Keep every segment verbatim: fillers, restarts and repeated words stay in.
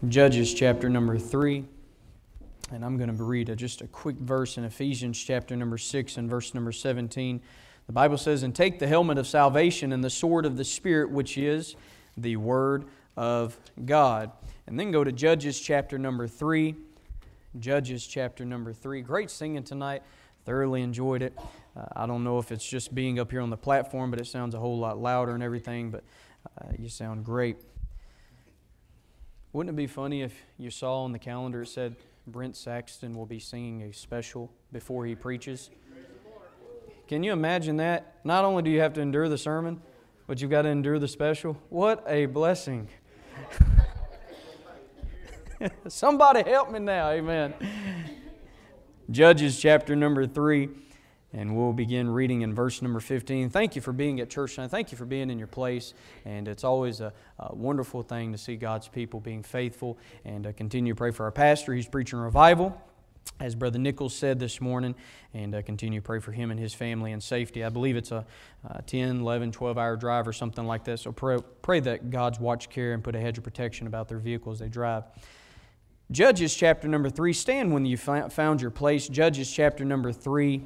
Judges chapter number three, and I'm going to read a, just a quick verse in Ephesians chapter number six and verse number seventeen. The Bible says, "And take the helmet of salvation and the sword of the Spirit, which is the Word of God." And then go to Judges chapter number three. Judges chapter number three. Great singing tonight. Thoroughly enjoyed it. Uh, I don't know if it's just being up here on the platform, but it sounds a whole lot louder and everything, but uh, you sound great. Wouldn't it be funny if you saw on the calendar it said Brent Saxton will be singing a special before he preaches? Can you imagine that? Not only do you have to endure the sermon, but you've got to endure the special. What a blessing. Somebody help me now, amen. Judges chapter number three, and we'll begin reading in verse number fifteen. Thank you for being at church tonight. Thank you for being in your place. And it's always a, a wonderful thing to see God's people being faithful. And uh, continue to pray for our pastor. He's preaching revival, as Brother Nichols said this morning. And uh, continue to pray for him and his family and safety. I believe it's a, a ten, eleven, twelve hour drive or something like that. So pray, pray that God's watch care and put a hedge of protection about their vehicles they drive. Judges chapter number three. Stand when you found your place. Judges chapter number three.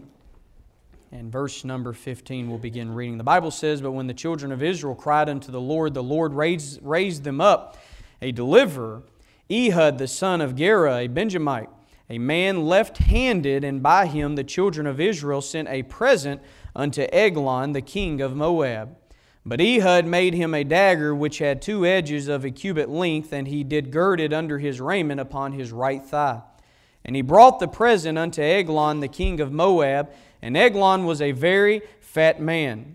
And verse number fifteen, we'll begin reading. The Bible says, "But when the children of Israel cried unto the Lord, the Lord raised, raised them up a deliverer, Ehud the son of Gera, a Benjamite, a man left-handed, and by him the children of Israel sent a present unto Eglon, the king of Moab. But Ehud made him a dagger which had two edges of a cubit length, and he did gird it under his raiment upon his right thigh. And he brought the present unto Eglon, the king of Moab, and Eglon was a very fat man."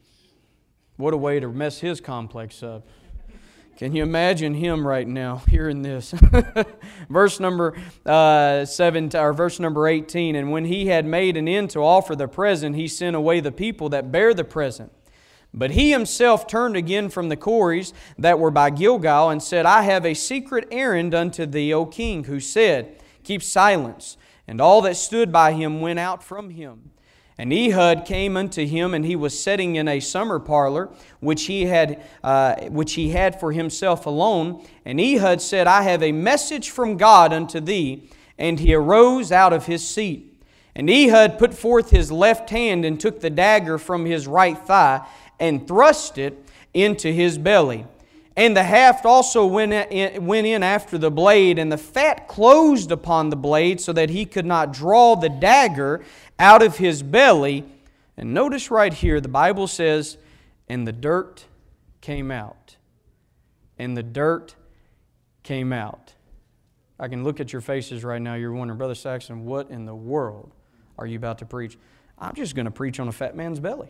What a way to mess his complex up. Can you imagine him right now hearing this? verse number uh, seven, or verse number eighteen. "And when he had made an end to offer the present, he sent away the people that bare the present. But he himself turned again from the quarries that were by Gilgal, and said, I have a secret errand unto thee, O king, who said, Keep silence. And all that stood by him went out from him. And Ehud came unto him, and he was sitting in a summer parlor, which he had uh, which he had for himself alone. And Ehud said, I have a message from God unto thee. And he arose out of his seat. And Ehud put forth his left hand, and took the dagger from his right thigh, and thrust it into his belly. And the haft also went in, went in after the blade, and the fat closed upon the blade, so that he could not draw the dagger out of his belly." And notice right here, the Bible says, "And the dirt came out." And the dirt came out. I can look at your faces right now. You're wondering, Brother Saxton, what in the world are you about to preach? I'm just going to preach on a fat man's belly.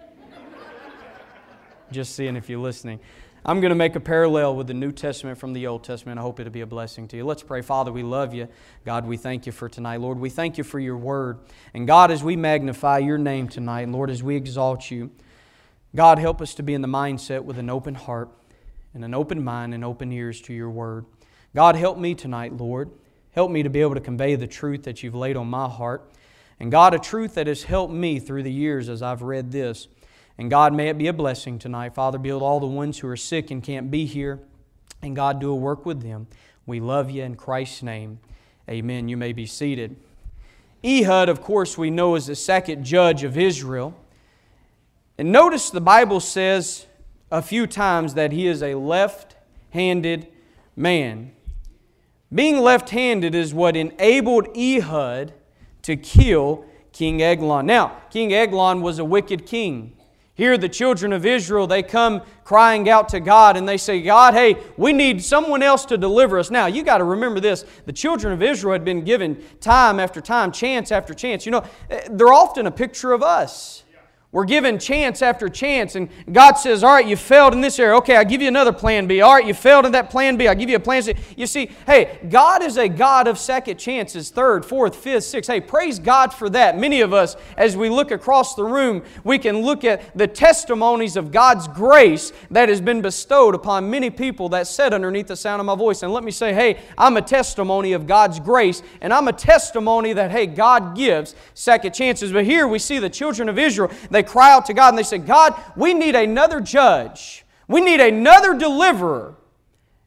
Just seeing if you're listening. I'm going to make a parallel with the New Testament from the Old Testament. I hope it'll be a blessing to you. Let's pray. Father, we love you. God, we thank you for tonight. Lord, we thank you for your word. And God, as we magnify your name tonight, and Lord, as we exalt you, God, help us to be in the mindset with an open heart and an open mind and open ears to your word. God, help me tonight, Lord. Help me to be able to convey the truth that you've laid on my heart. And God, a truth that has helped me through the years as I've read this. And God, may it be a blessing tonight. Father, be with all the ones who are sick and can't be here. And God, do a work with them. We love you in Christ's name. Amen. You may be seated. Ehud, of course, we know is the second judge of Israel. And notice the Bible says a few times that he is a left-handed man. Being left-handed is what enabled Ehud to kill King Eglon. Now, King Eglon was a wicked king. Here the children of Israel, they come crying out to God and they say, God, hey, we need someone else to deliver us. Now, you got to remember this. The children of Israel had been given time after time, chance after chance. You know, they're often a picture of us. We're given chance after chance, and God says, all right, you failed in this area. Okay, I'll give you another plan B. All right, you failed in that plan B. I'll give you a plan C. You see, hey, God is a God of second chances, third, fourth, fifth, sixth. Hey, praise God for that. Many of us, as we look across the room, we can look at the testimonies of God's grace that has been bestowed upon many people that sit underneath the sound of my voice. And let me say, hey, I'm a testimony of God's grace, and I'm a testimony that, hey, God gives second chances. But here we see the children of Israel, they cry out to God and they say, God, we need another judge. We need another deliverer.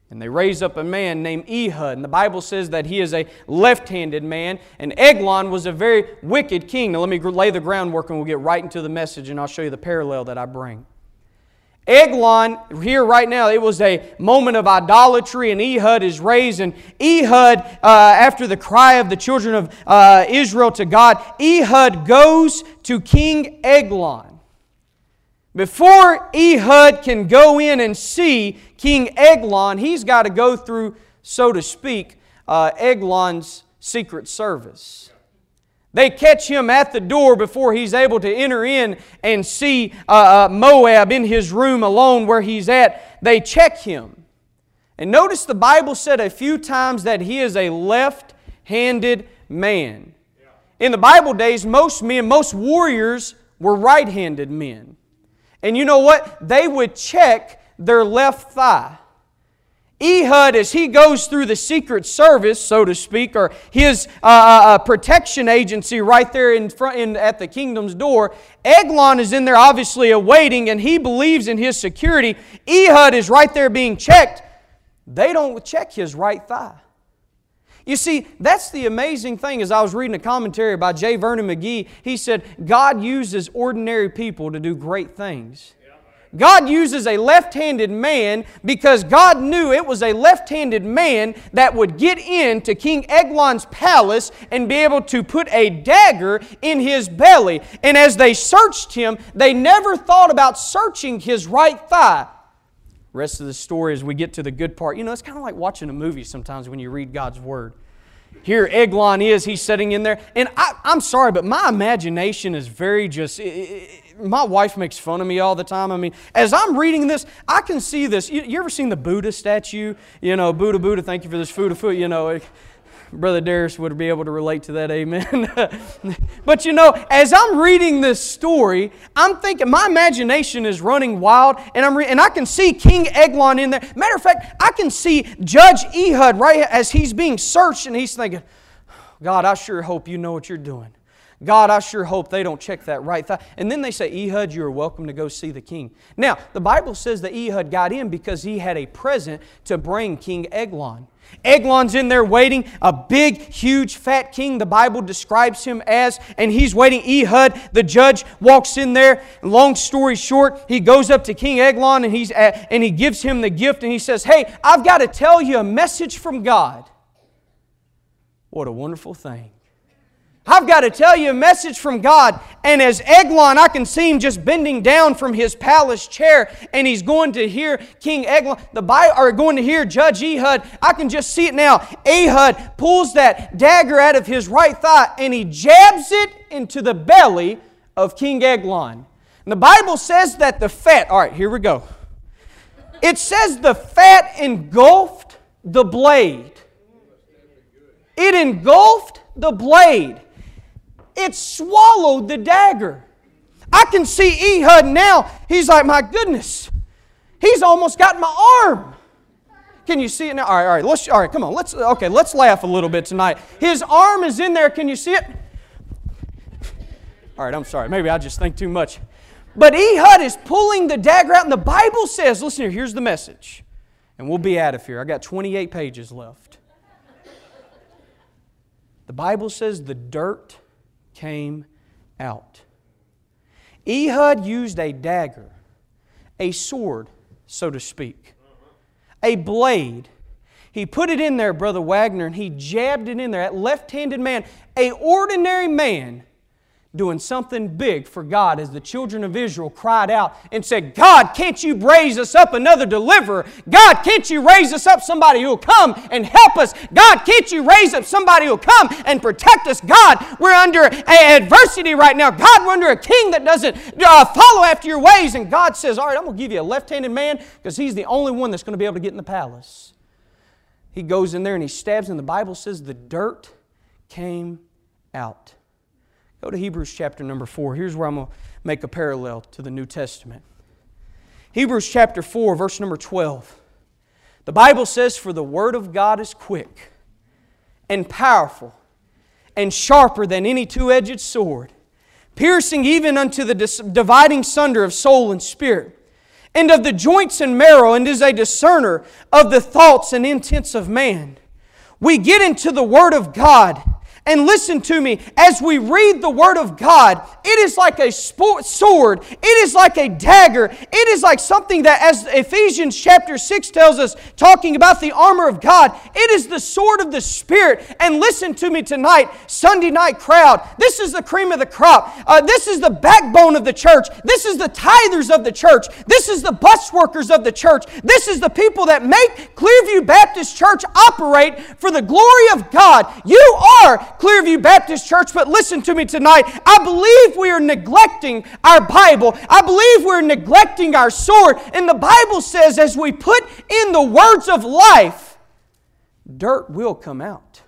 And they raise up a man named Ehud. And the Bible says that he is a left-handed man. And Eglon was a very wicked king. Now let me lay the groundwork and we'll get right into the message and I'll show you the parallel that I bring. Eglon, here right now, it was a moment of idolatry, and Ehud is raised. And Ehud, uh, after the cry of the children of uh, Israel to God, Ehud goes to King Eglon. Before Ehud can go in and see King Eglon, he's got to go through, so to speak, uh, Eglon's secret service. They catch him at the door before he's able to enter in and see uh, uh, Moab in his room alone where he's at. They check him. And notice the Bible said a few times that he is a left-handed man. In the Bible days, most men, most warriors were right-handed men. And you know what? They would check their left thigh. Ehud, as he goes through the secret service, so to speak, or his uh, uh, protection agency right there in front, in, at the kingdom's door, Eglon is in there obviously awaiting, and he believes in his security. Ehud is right there being checked. They don't check his right thigh. You see, that's the amazing thing. As I was reading a commentary by J. Vernon McGee, he said, God uses ordinary people to do great things. God uses a left-handed man because God knew it was a left-handed man that would get into King Eglon's palace and be able to put a dagger in his belly. And as they searched him, they never thought about searching his right thigh. Rest of the story as we get to the good part. You know, it's kind of like watching a movie sometimes when you read God's Word. Here Eglon is, he's sitting in there. And I, I'm sorry, but my imagination is very just... It, it, my wife makes fun of me all the time. I mean, as I'm reading this, I can see this. You, you ever seen the Buddha statue? You know, Buddha, Buddha, thank you for this food of food. You know, Brother Darius would be able to relate to that, amen. But you know, as I'm reading this story, I'm thinking, my imagination is running wild, and I'm re- and I can see King Eglon in there. Matter of fact, I can see Judge Ehud right as he's being searched, and he's thinking, God, I sure hope you know what you're doing. God, I sure hope they don't check that right thigh. And then they say, Ehud, you are welcome to go see the king. Now, the Bible says that Ehud got in because he had a present to bring King Eglon. Eglon's in there waiting, a big, huge, fat king, the Bible describes him as, and he's waiting. Ehud, the judge, walks in there. Long story short, he goes up to King Eglon and, he's at, and he gives him the gift and he says, hey, I've got to tell you a message from God. What a wonderful thing. I've got to tell you a message from God. And as Eglon, I can see him just bending down from his palace chair, and he's going to hear King Eglon, the Bible, or going to hear Judge Ehud. I can just see it now. Ehud pulls that dagger out of his right thigh, and he jabs it into the belly of King Eglon. And the Bible says that the fat, all right, here we go. It says the fat engulfed the blade. It engulfed the blade. It swallowed the dagger. I can see Ehud now. He's like, my goodness. He's almost got my arm. Can you see it now? All right, all right. Let's, all right, come on. Let's, okay, let's laugh a little bit tonight. His arm is in there. Can you see it? All right, I'm sorry. Maybe I just think too much. But Ehud is pulling the dagger out, and the Bible says, listen here, here's the message. And we'll be out of here. I got twenty-eight pages left. The Bible says the dirt came out. Ehud used a dagger, a sword, so to speak, a blade. He put it in there, Brother Wagner, and he jabbed it in there. That left-handed man, an ordinary man, doing something big for God as the children of Israel cried out and said, God, can't you raise us up another deliverer? God, can't you raise us up somebody who will come and help us? God, can't you raise up somebody who will come and protect us? God, we're under adversity right now. God, we're under a king that doesn't uh, follow after your ways. And God says, all right, I'm going to give you a left-handed man because he's the only one that's going to be able to get in the palace. He goes in there and he stabs, and the Bible says the dirt came out. Go to Hebrews chapter number four. Here's where I'm going to make a parallel to the New Testament. Hebrews chapter four, verse number twelve. The Bible says, for the word of God is quick and powerful and sharper than any two-edged sword, piercing even unto the dividing sunder of soul and spirit, and of the joints and marrow, and is a discerner of the thoughts and intents of man. We get into the Word of God. And listen to me, as we read the Word of God, it is like a sword. It is like a dagger. It is like something that, as Ephesians chapter six tells us, talking about the armor of God, it is the sword of the Spirit. And listen to me tonight, Sunday night crowd, this is the cream of the crop. Uh, this is the backbone of the church. This is the tithers of the church. This is the bus workers of the church. This is the people that make Clearview Baptist Church operate for the glory of God. You are Clearview Baptist Church, but listen to me tonight. I believe we are neglecting our Bible. I believe we're neglecting our sword. And the Bible says as we put in the words of life, dirt will come out.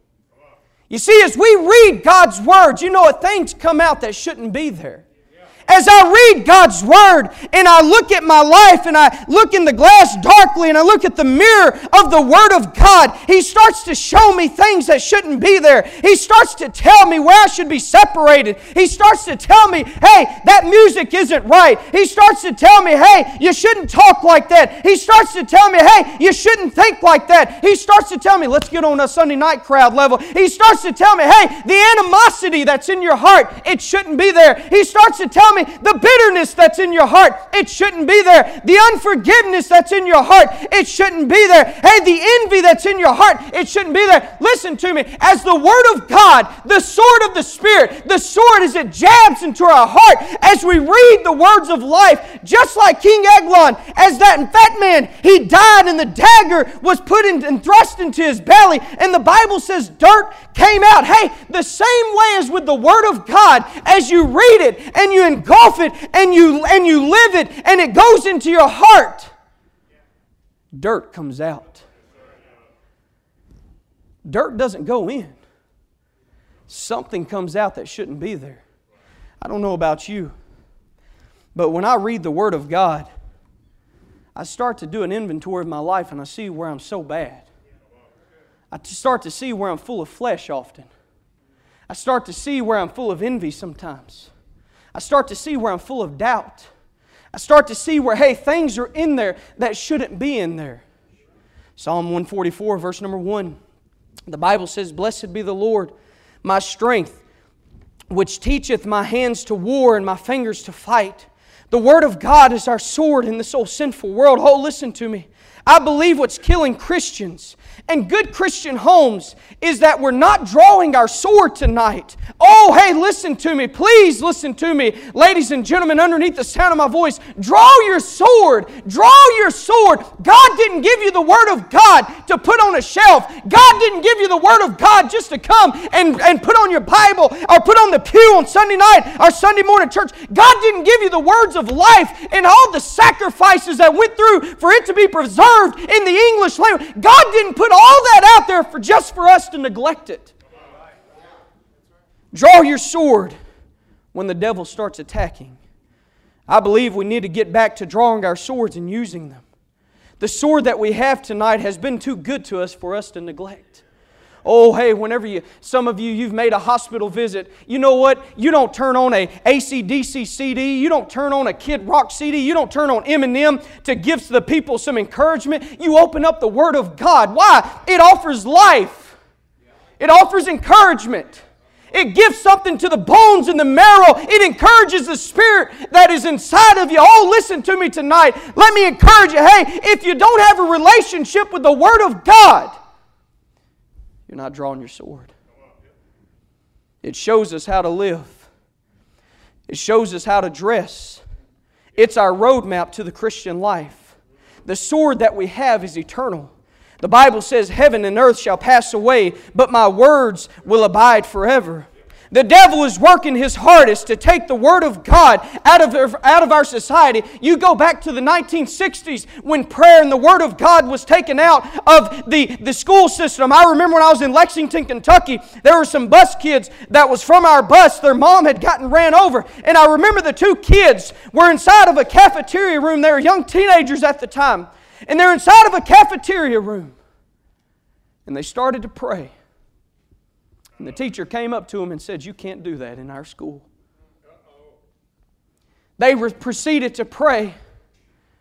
You see, as we read God's words, you know what? Things come out that shouldn't be there. As I read God's Word and I look at my life and I look in the glass darkly and I look at the mirror of the Word of God, He starts to show me things that shouldn't be there. He starts to tell me where I should be separated. He starts to tell me, hey, that music isn't right. He starts to tell me, hey, you shouldn't talk like that. He starts to tell me, hey, you shouldn't think like that. He starts to tell me, let's get on a Sunday night crowd level. He starts to tell me, hey, the animosity that's in your heart, it shouldn't be there. He starts to tell me the bitterness that's in your heart, it shouldn't be there. The unforgiveness that's in your heart, it shouldn't be there. Hey, the envy that's in your heart, it shouldn't be there. Listen to me. As the Word of God, the sword of the Spirit, the sword as it jabs into our heart, as we read the words of life, just like King Eglon, as that fat man, he died and the dagger was put in and thrust into his belly, and the Bible says dirt came out. Hey, the same way as with the Word of God, as you read it and you engulf it and you and you live it and it goes into your heart, dirt comes out. Dirt doesn't go in. Something comes out that shouldn't be there. I don't know about you, but when I read the Word of God, I start to do an inventory of my life and I see where I'm so bad. I start to see where I'm full of flesh often. I start to see where I'm full of envy sometimes. I start to see where I'm full of doubt. I start to see where, hey, things are in there that shouldn't be in there. Psalm one forty-four, verse number one. The Bible says, "Blessed be the Lord, my strength, which teacheth my hands to war and my fingers to fight." The Word of God is our sword in this old sinful world. Oh, listen to me. I believe what's killing Christians and good Christian homes is that we're not drawing our sword tonight. Oh, hey, listen to me. Please listen to me. Ladies and gentlemen, underneath the sound of my voice, draw your sword. Draw your sword. God didn't give you the Word of God to put on a shelf. God didn't give you the Word of God just to come and, and put on your Bible or put on the pew on Sunday night or Sunday morning church. God didn't give you the words of life and all the sacrifices that went through for it to be preserved in the English language. God didn't put all that out there for just for us to neglect it. Draw your sword when the devil starts attacking. I believe we need to get back to drawing our swords and using them. The sword that we have tonight has been too good to us for us to neglect. Oh, hey, whenever you, some of you, you've made a hospital visit, you know what? You don't turn on a A C D C C D. You don't turn on a Kid Rock C D. You don't turn on Eminem to give the people some encouragement. You open up the Word of God. Why? It offers life. It offers encouragement. It gives something to the bones and the marrow. It encourages the spirit that is inside of you. Oh, listen to me tonight. Let me encourage you. Hey, if you don't have a relationship with the Word of God, you're not drawing your sword. It shows us how to live. It shows us how to dress. It's our roadmap to the Christian life. The sword that we have is eternal. The Bible says, "Heaven and earth shall pass away, but my words will abide forever." The devil is working his hardest to take the Word of God out of, out of our society. You go back to the nineteen sixties when prayer and the Word of God was taken out of the, the school system. I remember when I was in Lexington, Kentucky, there were some bus kids that was from our bus. Their mom had gotten ran over. And I remember the two kids were inside of a cafeteria room. They were young teenagers at the time. And they're inside of a cafeteria room. And they started to pray. And the teacher came up to them and said, "You can't do that in our school." They were proceeded to pray.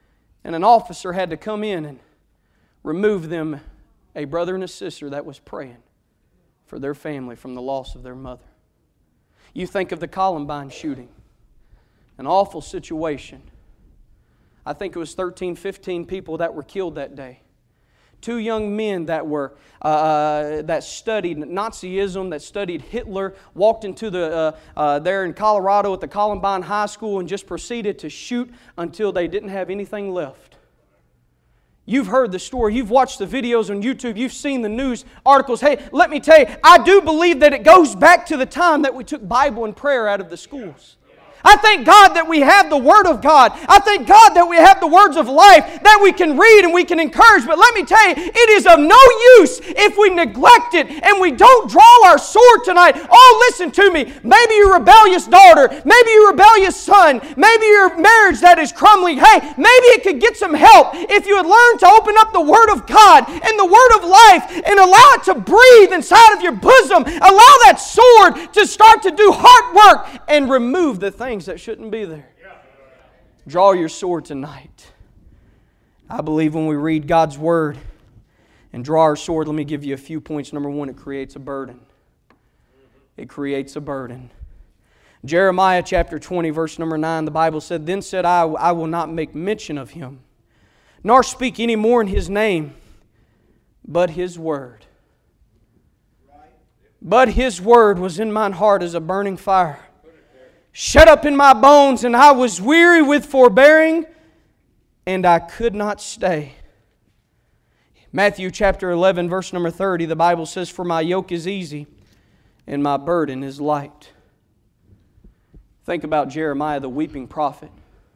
And an officer had to come in and remove them, a brother and a sister that was praying for their family from the loss of their mother. You think of the Columbine shooting, an awful situation. I think it was thirteen, fifteen people that were killed that day. Two young men that were uh, that studied Nazism, that studied Hitler, walked into the uh, uh, there in Colorado at the Columbine High School and just proceeded to shoot until they didn't have anything left. You've heard the story. You've watched the videos on YouTube. You've seen the news articles. Hey, let me tell you, I do believe that it goes back to the time that we took Bible and prayer out of the schools. I thank God that we have the Word of God. I thank God that we have the words of life that we can read and we can encourage. But let me tell you, it is of no use if we neglect it and we don't draw our sword tonight. Oh, listen to me. Maybe your rebellious daughter, maybe your rebellious son, maybe your marriage that is crumbling. Hey, maybe it could get some help if you would learn to open up the Word of God and the Word of life and allow it to breathe inside of your bosom. Allow that sword to start to do heart work and remove the things that shouldn't be there. Draw your sword tonight. I believe when we read God's Word and draw our sword, let me give you a few points. Number one, it creates a burden. It creates a burden. Jeremiah chapter twenty, verse number nine, the Bible said, Then said I, I will not make mention of him, nor speak any more in his name, but his word. But his word was in mine heart as a burning fire, shut up in my bones, and I was weary with forbearing, and I could not stay. Matthew chapter eleven, verse number thirty, the Bible says, For my yoke is easy, and my burden is light. Think about Jeremiah, the weeping prophet.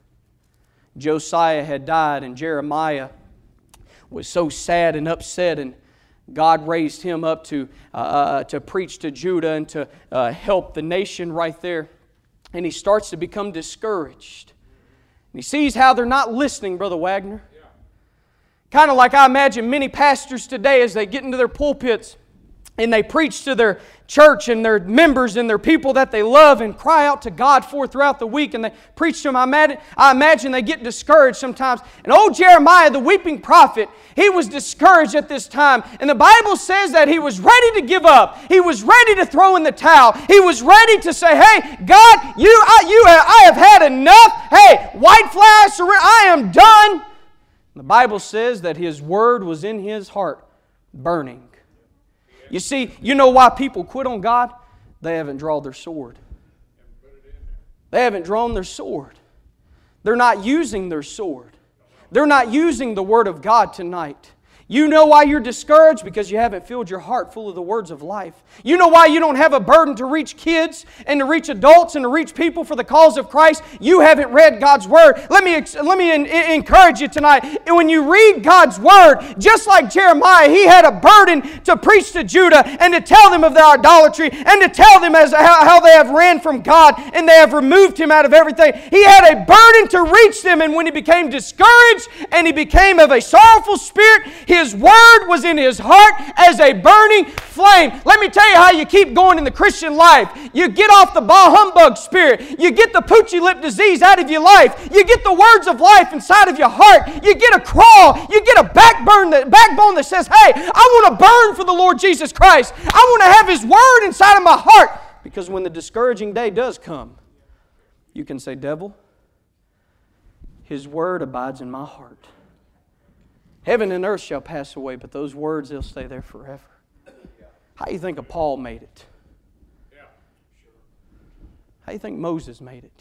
Josiah had died, and Jeremiah was so sad and upset, and God raised him up to, uh, to preach to Judah and to uh, help the nation right there. And he starts to become discouraged. And he sees how they're not listening, Brother Wagner. Yeah. Kind of like I imagine many pastors today as they get into their pulpits and they preach to their church and their members and their people that they love and cry out to God for throughout the week, and they preach to them. I imagine, I imagine they get discouraged sometimes. And old Jeremiah, the weeping prophet, he was discouraged at this time. And the Bible says that he was ready to give up. He was ready to throw in the towel. He was ready to say, hey, God, you, I, you, I have had enough. Hey, white flag, surrender, I am done. The Bible says that his word was in his heart, burning. You see, you know why people quit on God? They haven't drawn their sword. They haven't drawn their sword. They're not using their sword. They're not using the Word of God tonight. You know why you're discouraged? Because you haven't filled your heart full of the words of life. You know why you don't have a burden to reach kids and to reach adults and to reach people for the cause of Christ? You haven't read God's Word. Let me, let me encourage you tonight. When you read God's Word, just like Jeremiah, he had a burden to preach to Judah and to tell them of their idolatry and to tell them as how, how they have ran from God and they have removed Him out of everything. He had a burden to reach them, and when he became discouraged and he became of a sorrowful spirit, he His Word was in his heart as a burning flame. Let me tell you how you keep going in the Christian life. You get off the bah humbug spirit. You get the poochy lip disease out of your life. You get the words of life inside of your heart. You get a crawl. You get a backbone that, backbone that says, hey, I want to burn for the Lord Jesus Christ. I want to have His Word inside of my heart. Because when the discouraging day does come, you can say, devil, His Word abides in my heart. Heaven and earth shall pass away, but those words, they'll stay there forever. How do you think of Paul made it? How do you think Moses made it?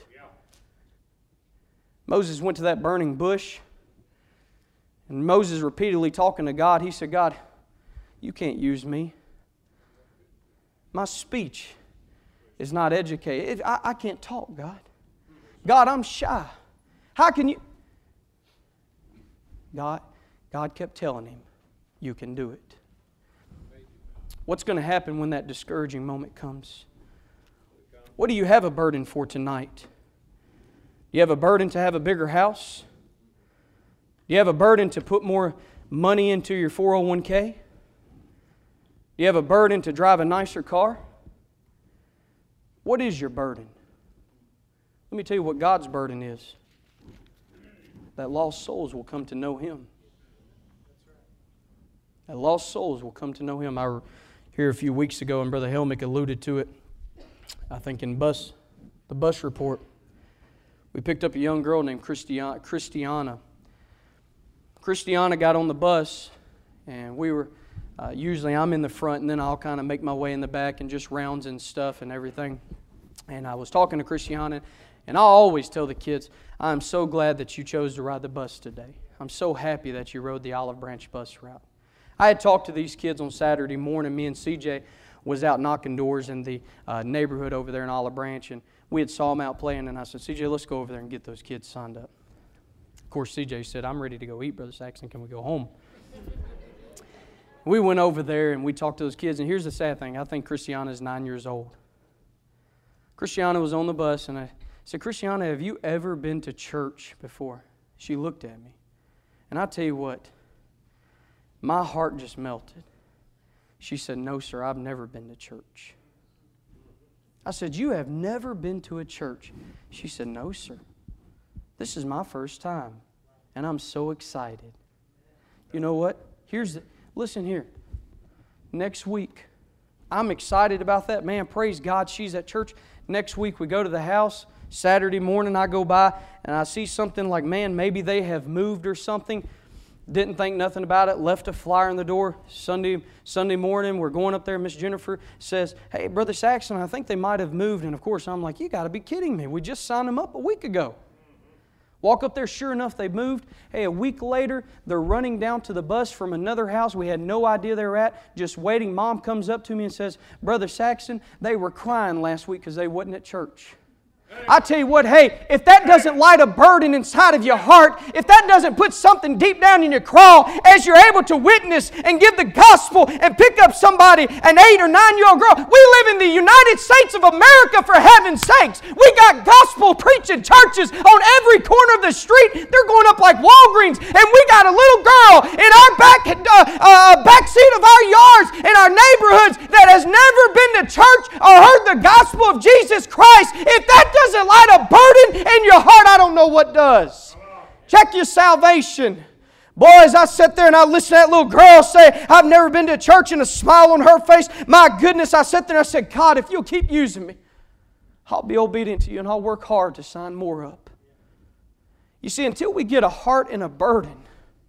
Moses went to that burning bush, and Moses repeatedly talking to God, he said, God, you can't use me. My speech is not educated. I, I can't talk, God. God, I'm shy. How can you? God, God kept telling him, you can do it. What's going to happen when that discouraging moment comes? What do you have a burden for tonight? Do you have a burden to have a bigger house? Do you have a burden to put more money into your four oh one k? Do you have a burden to drive a nicer car? What is your burden? Let me tell you what God's burden is. that lost souls will come to know Him. That lost souls will come to know Him. I was here a few weeks ago, and Brother Helmick alluded to it, I think in bus, the bus report. We picked up a young girl named Christiana. Christiana, Christiana got on the bus, and we were, uh, usually I'm in the front, and then I'll kind of make my way in the back and just rounds and stuff and everything. And I was talking to Christiana, and I always tell the kids, I'm so glad that you chose to ride the bus today. I'm so happy that you rode the Olive Branch bus route. I had talked to these kids on Saturday morning. Me and C J was out knocking doors in the uh, neighborhood over there in Olive Branch, and we had saw them out playing, and I said, C J, let's go over there and get those kids signed up. Of course, C J said, I'm ready to go eat, Brother Saxon. Can we go home? We went over there, and we talked to those kids, and here's the sad thing. I think Christiana is nine years old. Christiana was on the bus, and I said, Christiana, have you ever been to church before? She looked at me, and I tell you what, my heart just melted. She said, no, sir, I've never been to church. I said, you have never been to a church? She said, no, sir. This is my first time, and I'm so excited. You know what? Here's the, listen here. Next week, I'm excited about that. Man, praise God, she's at church. Next week, we go to the house. Saturday morning, I go by, and I see something like, man, maybe they have moved or something. Didn't think nothing about it. Left a flyer on the door. Sunday Sunday morning, we're going up there. Miss Jennifer says, hey, Brother Saxon, I think they might have moved. And of course, I'm like, you got to be kidding me. We just signed them up a week ago. Walk up there, sure enough, they moved. Hey, a week later, they're running down to the bus from another house we had no idea they were at, just waiting. Mom comes up to me and says, Brother Saxon, they were crying last week because they wasn't at church. I tell you what, hey, if that doesn't light a burden inside of your heart, if that doesn't put something deep down in your crawl as you're able to witness and give the gospel and pick up somebody, an eight or nine-year-old girl. We live in the United States of America, for heaven's sakes. We got gospel preaching churches on every corner of the street. They're going up like Walgreens, and we got a little girl in our back, uh, uh, back seat of our yards in our neighborhoods that has never been to church or heard the gospel of Jesus Christ. If that doesn't light a burden in your heart, I don't know what does. Check your salvation. Boys, I sat there and I listened to that little girl say, I've never been to church, and a smile on her face. My goodness, I sat there and I said, God, if you'll keep using me, I'll be obedient to you and I'll work hard to sign more up. You see, until we get a heart and a burden,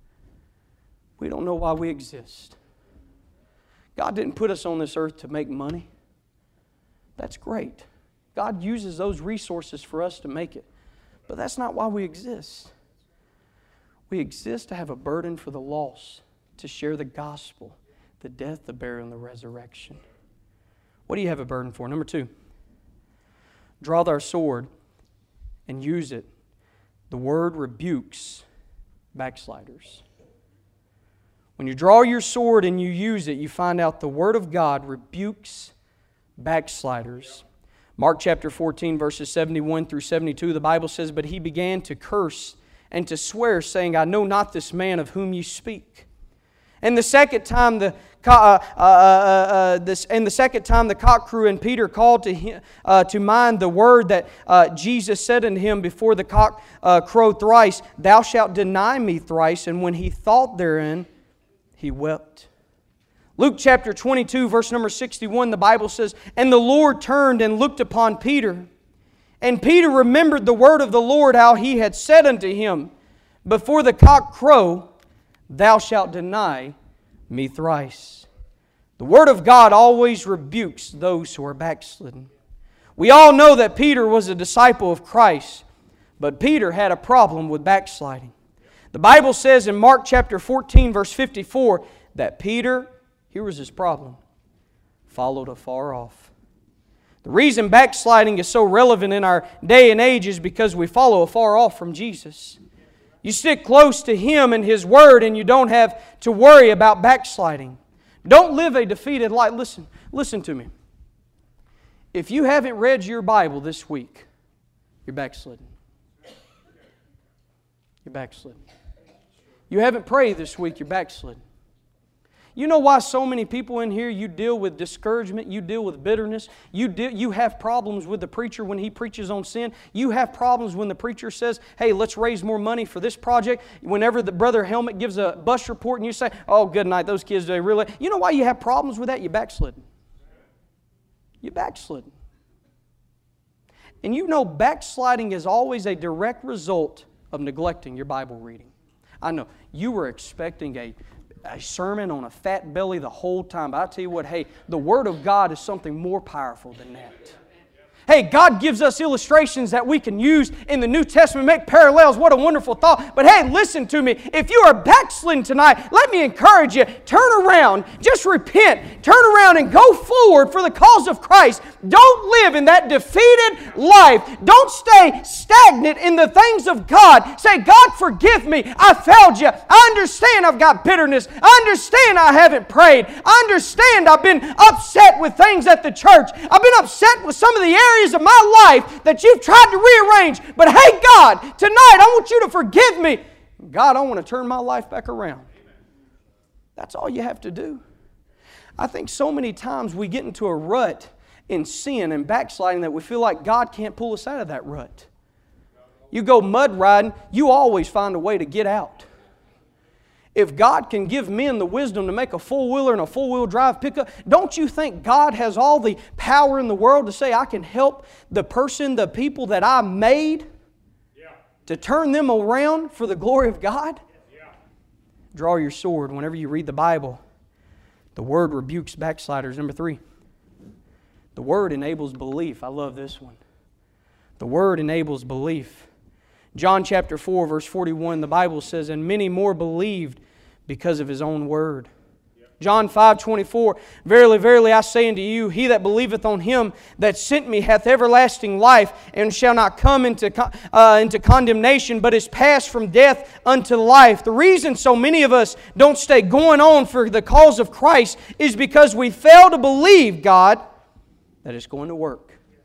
we don't know why we exist. God didn't put us on this earth to make money. That's great. God uses those resources for us to make it. But that's not why we exist. We exist to have a burden for the lost, to share the gospel, the death, the burial, and the resurrection. What do you have a burden for? Number two, draw thy sword and use it. The word rebukes backsliders. When you draw your sword and you use it, you find out the Word of God rebukes backsliders. Mark chapter fourteen, verses seventy-one through seventy-two, the Bible says, But he began to curse and to swear, saying, I know not this man of whom you speak. And the second time the uh, uh, uh, uh, this, and the second time the cock crew, and Peter called to him, uh, to mind the word that uh, Jesus said unto him before the cock uh, crowed thrice, Thou shalt deny me thrice. And when he thought therein, he wept. Luke chapter twenty-two, verse number sixty-one, the Bible says, And the Lord turned and looked upon Peter. And Peter remembered the word of the Lord, how he had said unto him, Before the cock crow, thou shalt deny me thrice. The Word of God always rebukes those who are backslidden. We all know that Peter was a disciple of Christ, but Peter had a problem with backsliding. The Bible says in Mark chapter fourteen, verse fifty-four, that Peter, here was his problem, followed afar off. The reason backsliding is so relevant in our day and age is because we follow afar off from Jesus. You stick close to Him and His Word, and you don't have to worry about backsliding. Don't live a defeated life. Listen, listen to me. If you haven't read your Bible this week, you're backslidden. You're backslidden. You haven't prayed this week, you're backslidden. You know why so many people in here, you deal with discouragement, you deal with bitterness, you, de- you have problems with the preacher when he preaches on sin, you have problems when the preacher says, hey, let's raise more money for this project. Whenever the Brother Helmet gives a bus report and you say, oh, good night, those kids, they really... You know why you have problems with that? You're backslidden. You're backslidden. And you know backsliding is always a direct result of neglecting your Bible reading. I know, you were expecting a, a sermon on a fat belly the whole time, but I tell you what, hey, the Word of God is something more powerful than that. Hey, God gives us illustrations that we can use in the New Testament, make parallels. What a wonderful thought. But hey, listen to me. If you are backslidden tonight, let me encourage you. Turn around. Just repent. Turn around and go forward for the cause of Christ. Don't live in that defeated life. Don't stay stagnant in the things of God. Say, God, forgive me. I failed you. I understand I've got bitterness. I understand I haven't prayed. I understand I've been upset with things at the church. I've been upset with some of the areas of my life that you've tried to rearrange. But hey, God, tonight I want you to forgive me. God, I want to turn my life back around. That's all you have to do. I think so many times we get into a rut in sin and backsliding that we feel like God can't pull us out of that rut. You go mud riding, you always find a way to get out. If God can give men the wisdom to make a four-wheeler and a four-wheel drive pickup, don't you think God has all the power in the world to say, I can help the person, the people that I made, yeah, to turn them around for the glory of God? Yeah. Draw your sword whenever you read the Bible. The Word rebukes backsliders. Number three, the Word enables belief. I love this one. The Word enables belief. John chapter four, verse forty-one, the Bible says, and many more believed because of His own word. Yep. John five twenty-four, verily, verily, I say unto you, he that believeth on Him that sent me hath everlasting life, and shall not come into, uh, into condemnation, but is passed from death unto life. The reason so many of us don't stay going on for the cause of Christ is because we fail to believe, God, that it's going to work.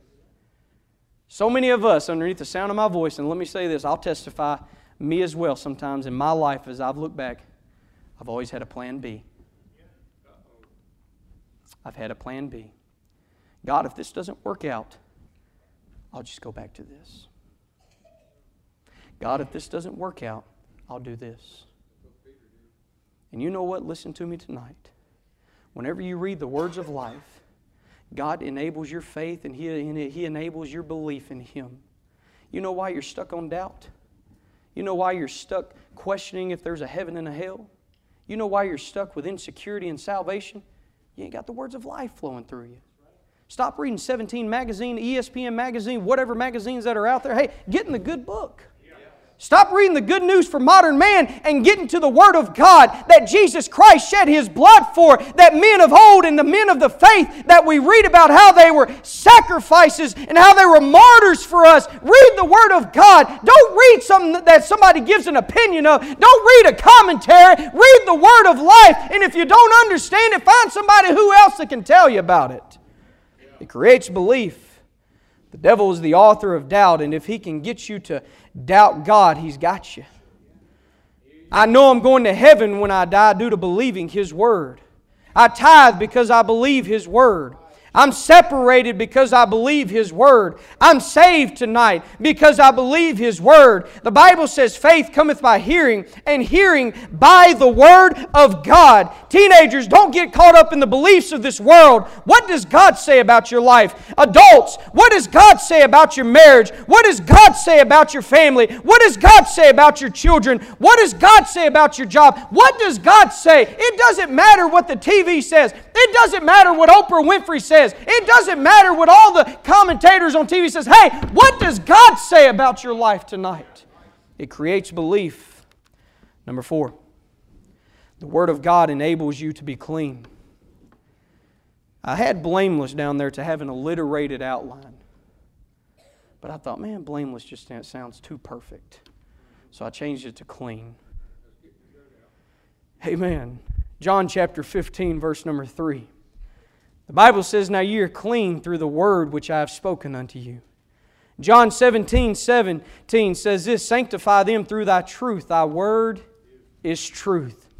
So many of us, underneath the sound of my voice, and let me say this, I'll testify, me as well sometimes in my life as I've looked back, I've always had a plan B. I've had a plan B. God, if this doesn't work out, I'll just go back to this. God, if this doesn't work out, I'll do this. And you know what? Listen to me tonight. Whenever you read the words of life, God enables your faith and He, he enables your belief in Him. You know why you're stuck on doubt? You know why you're stuck questioning if there's a heaven and a hell? You know why you're stuck with insecurity and salvation? You ain't got the words of life flowing through you. Stop reading seventeen magazine, E S P N magazine, whatever magazines that are out there. Hey, get in the good book. Stop reading the good news for modern man and get into the Word of God that Jesus Christ shed His blood for, that men of old and the men of the faith that we read about how they were sacrifices and how they were martyrs for us. Read the Word of God. Don't read something that somebody gives an opinion of. Don't read a commentary. Read the Word of life. And if you don't understand it, find somebody who else that can tell you about it. It creates belief. The devil is the author of doubt, and if he can get you to doubt God, he's got you. I know I'm going to heaven when I die due to believing His Word. I tithe because I believe His Word. I'm separated because I believe His Word. I'm saved tonight because I believe His Word. The Bible says faith cometh by hearing, and hearing by the Word of God. Teenagers, don't get caught up in the beliefs of this world. What does God say about your life? Adults, what does God say about your marriage? What does God say about your family? What does God say about your children? What does God say about your job? What does God say? It doesn't matter what the T V says. It doesn't matter what Oprah Winfrey says. It doesn't matter what all the commentators on T V says. Hey, what does God say about your life tonight? It creates belief. Number four, the Word of God enables you to be clean. I had blameless down there to have an alliterated outline. But I thought, man, blameless just sounds too perfect. So I changed it to clean. Amen. John chapter fifteen, verse number three. The Bible says, now ye are clean through the word which I have spoken unto you. John seventeen, seventeen says this, sanctify them through thy truth. Thy word is truth.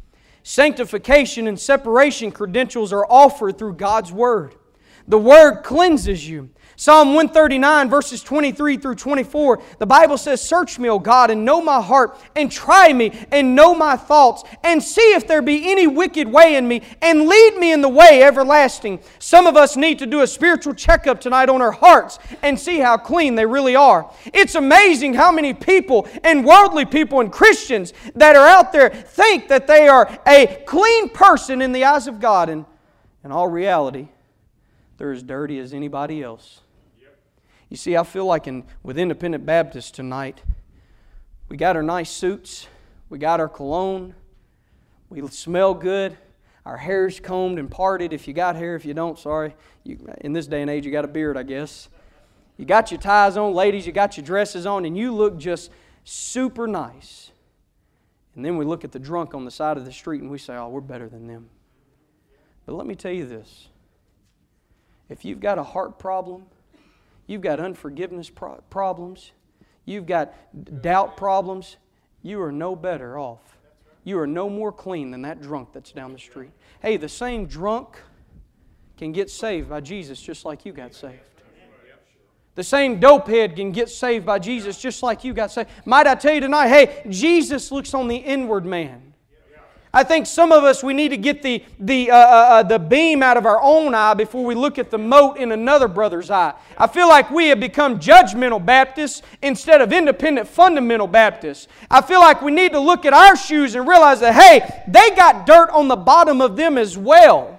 Sanctification and separation credentials are offered through God's Word. The Word cleanses you. Psalm one thirty-nine, verses twenty-three through twenty-four, the Bible says, "Search me, O God, and know my heart, and try me, and know my thoughts, and see if there be any wicked way in me, and lead me in the way everlasting." Some of us need to do a spiritual checkup tonight on our hearts and see how clean they really are. It's amazing how many people, and worldly people, and Christians that are out there think that they are a clean person in the eyes of God, and in all reality, they're as dirty as anybody else. You see, I feel like in, with Independent Baptist tonight, we got our nice suits, we got our cologne, we smell good, our hair's combed and parted. If you got hair, if you don't, sorry. You, in this day and age, you got a beard, I guess. You got your ties on, ladies, you got your dresses on, and you look just super nice. And then we look at the drunk on the side of the street and we say, "Oh, we're better than them." But let me tell you this. If you've got a heart problem, you've got unforgiveness pro- problems, you've got doubt problems, you are no better off. You are no more clean than that drunk that's down the street. Hey, the same drunk can get saved by Jesus just like you got saved. The same dopehead can get saved by Jesus just like you got saved. Might I tell you tonight, hey, Jesus looks on the inward man. I think some of us, we need to get the, the, uh, uh, the beam out of our own eye before we look at the mote in another brother's eye. I feel like we have become judgmental Baptists instead of independent fundamental Baptists. I feel like we need to look at our shoes and realize that, hey, they got dirt on the bottom of them as well.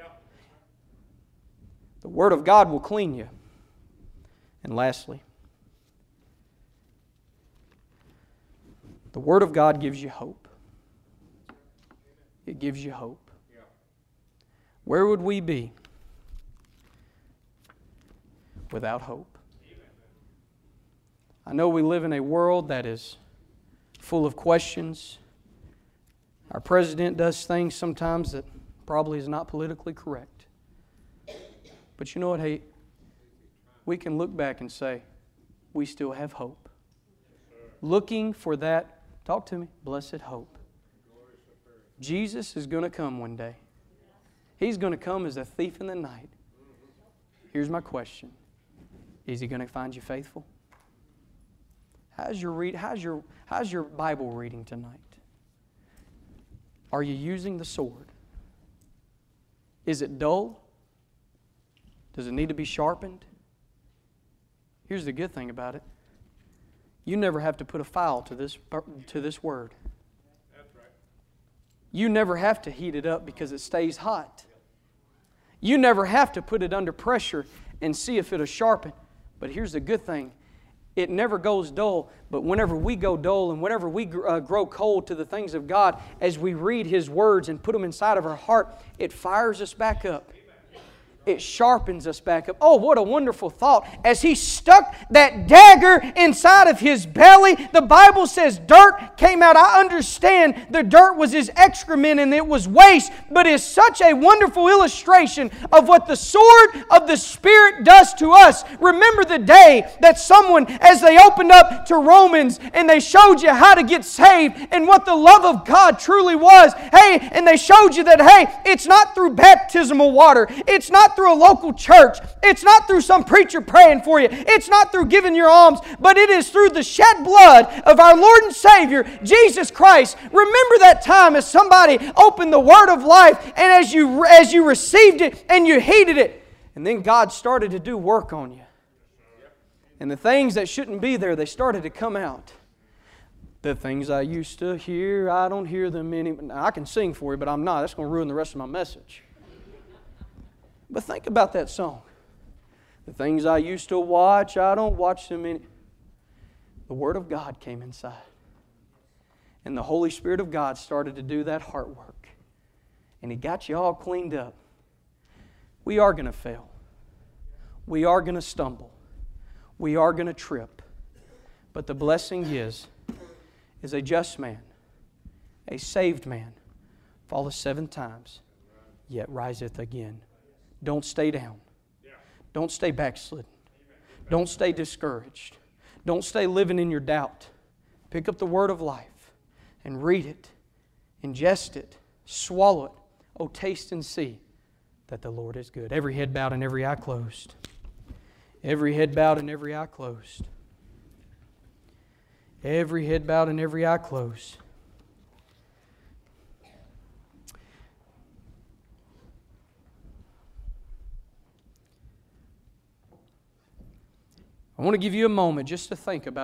The Word of God will clean you. And lastly, the Word of God gives you hope. It gives you hope. Where would we be without hope? I know we live in a world that is full of questions. Our president does things sometimes that probably is not politically correct. But you know what, hey, we can look back and say, we still have hope. Looking for that, talk to me, blessed hope. Jesus is going to come one day. He's going to come as a thief in the night. Here's my question. Is He going to find you faithful? How's your, read, how's your, how's your Bible reading tonight? Are you using the sword? Is it dull? Does it need to be sharpened? Here's the good thing about it. You never have to put a file to this, to this word. You never have to heat it up because it stays hot. You never have to put it under pressure and see if it'll sharpen. But here's the good thing. It never goes dull, but whenever we go dull and whenever we uh, grow cold to the things of God, as we read His words and put them inside of our heart, it fires us back up. It sharpens us back up. Oh, what a wonderful thought. As He stuck that dagger inside of His belly, the Bible says dirt came out. I understand the dirt was His excrement and it was waste, but it's such a wonderful illustration of what the sword of the Spirit does to us. Remember the day that someone, as they opened up to Romans and they showed you how to get saved and what the love of God truly was. Hey, and they showed you that, hey, it's not through baptismal water. It's not through a local church. It's not through some preacher praying for you. It's not through giving your alms, but it is through the shed blood of our Lord and Savior, Jesus Christ. Remember that time as somebody opened the Word of life and as you, as you received it and you heeded it, and then God started to do work on you. And the things that shouldn't be there, they started to come out. The things I used to hear, I don't hear them anymore. I can sing for you, but I'm not. That's going to ruin the rest of my message. But think about that song. The things I used to watch, I don't watch them anymore. The Word of God came inside. And the Holy Spirit of God started to do that heart work. And He got you all cleaned up. We are going to fail. We are going to stumble. We are going to trip. But the blessing is, is a just man, a saved man, falleth seven times, yet riseth again. Don't stay down. Don't stay backslidden. Don't stay discouraged. Don't stay living in your doubt. Pick up the Word of life and read it, ingest it, Swallow it. Oh, taste and see that the Lord is good. Every head bowed and every eye closed. Every head bowed and every eye closed. Every head bowed and every eye closed. I want to give you a moment just to think about